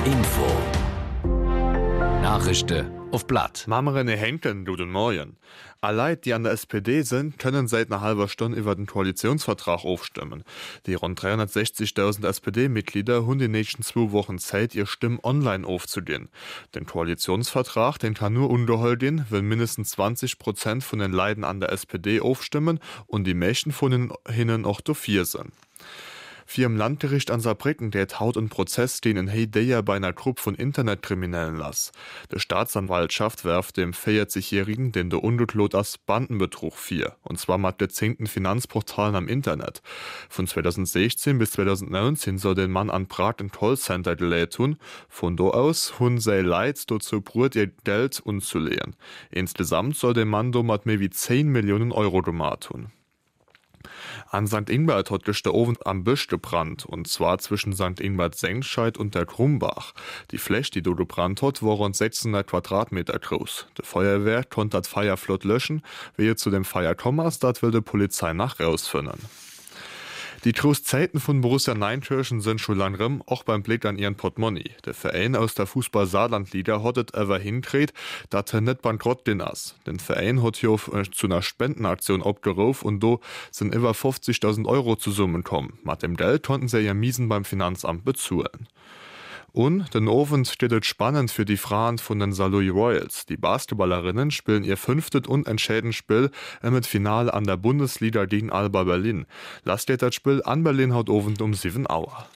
Info. Nachrichten auf Blatt. Mammerene Henken, guten Morgen. Alle, die an der SPD sind, können seit einer halben Stunde über den Koalitionsvertrag aufstimmen. Die rund 360.000 SPD-Mitglieder haben die nächsten 2 Wochen Zeit, ihr Stimmen online aufzugehen. Den Koalitionsvertrag, den kann nur unterhalten, wenn mindestens 20% von den Leuten an der SPD aufstimmen und die meisten von ihnen auch dafür sind. Für im Landgericht an Saarbrücken der haut einen Prozess, den in Heideia bei einer Gruppe von Internetkriminellen las. Die Staatsanwaltschaft werft dem 40-Jährigen, den der Unglücklot als Bandenbetrug 4, und zwar mit gezinkten Finanzportalen am Internet. Von 2016 bis 2019 soll den Mann an Prag ein Callcenter geleitet tun. Von da aus hun sei Leid dazu brut ihr Geld unzulehen. Insgesamt soll der Mann damit mehr wie 10 Millionen Euro gemacht tun. An St. Ingbert hat der Ofen am Büsch gebrannt, und zwar zwischen St. Ingbert-Sengscheid und der Krumbach. Die Fläche, die dort gebrannt hat, war rund 600 Quadratmeter groß. Die Feuerwehr konnte das Feuer flott löschen. Wie zu dem Feuer kommt, das will die Polizei nach rausfinden. Die Trostzeiten von Borussia Neunkirchen sind schon lang rum, auch beim Blick an ihren Portemonnaie. Der Verein aus der Fußball-Saarland-Liga hat es aber hinkriegt, dass er nicht bankrott den ist. Der Verein hat hier zu einer Spendenaktion abgerufen und da sind über 50.000 Euro zusammengekommen. Mit dem Geld konnten sie ja Miesen beim Finanzamt bezahlen. Und den Abend steht es spannend für die Frauen von den Saarlouis Royals. Die Basketballerinnen spielen ihr 5. und entscheidendes Spiel mit Finale an der Bundesliga gegen Alba Berlin. Lasst ihr das Spiel an Berlin heute Abend um 7 Uhr.